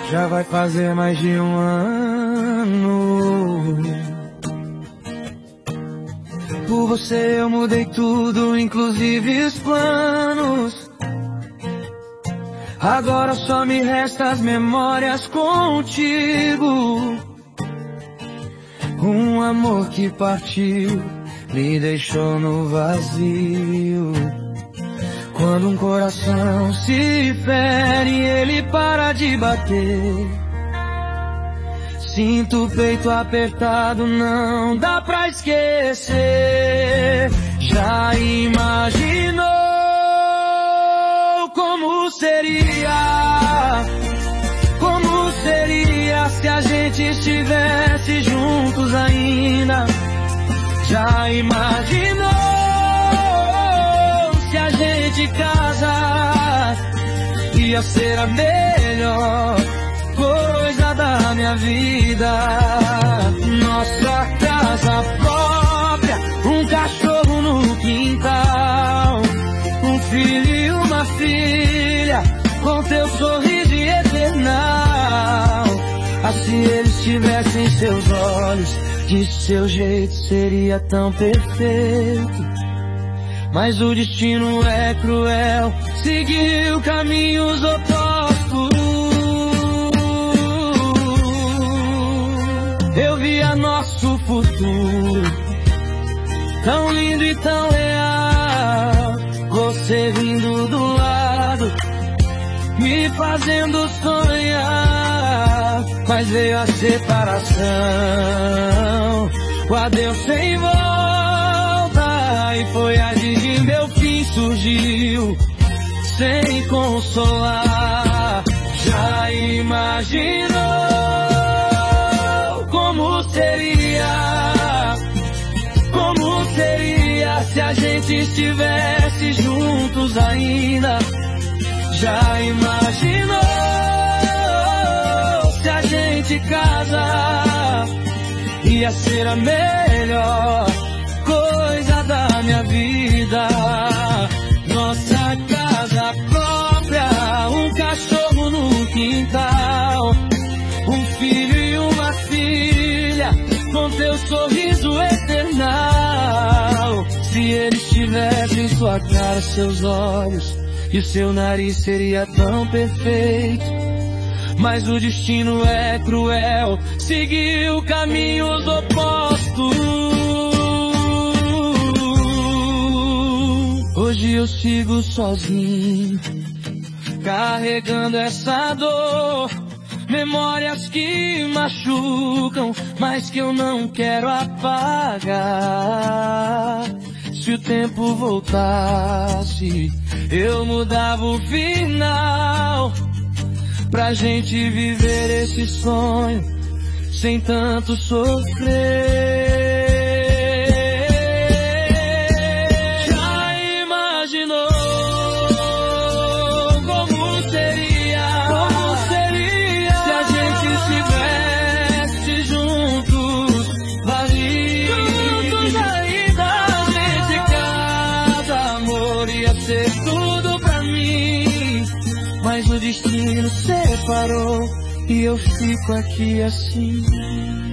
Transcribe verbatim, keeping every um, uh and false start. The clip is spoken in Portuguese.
Já vai fazer mais de um ano. Por você eu mudei tudo, inclusive os planos. Agora só me restam as memórias contigo. Um amor que partiu, me deixou no vazio. Quando um coração se fere, ele para de bater. Sinto o peito apertado, não dá pra esquecer. Já imaginou como seria? Como seria se a gente estivesse juntos ainda? Já imaginou se a gente casar? Ia ser a melhor coisa da minha vida. Nossa casa própria, um cachorro no quintal, um filho e uma filha, com teu sorriso eternal. Assim eles tivessem seus olhos, de seu jeito seria tão perfeito. Mas o destino é cruel, seguiu caminhos opostos. Eu via nosso futuro, tão lindo e tão real. Você vindo do lado, me fazendo sonhar. Mas veio a separação, o adeus sem volta. E foi aí que meu fim surgiu, sem consolar. Já imaginou como seria? Como seria se a gente estivesse juntos ainda? Já imaginou se a gente casar? Ia ser a melhor coisa da minha vida. Nossa casa própria, um cachorro no quintal, um filho e uma filha, com teu sorriso eternal. Se eles tivessem sua cara, seus olhos e o seu nariz seria tão perfeito. Mas o destino é cruel, seguiu caminhos opostos. Hoje eu sigo sozinho, carregando essa dor. Memórias que machucam, mas que eu não quero apagar. Se o tempo voltasse, eu mudava o final, pra gente viver esse sonho sem tanto sofrer. Já imaginou como seria? Como seria se a gente estivesse juntos, juntos ainda? Nesse caso, amor, ia ser tudo pra mim. Mas o destino separou e eu fico aqui assim.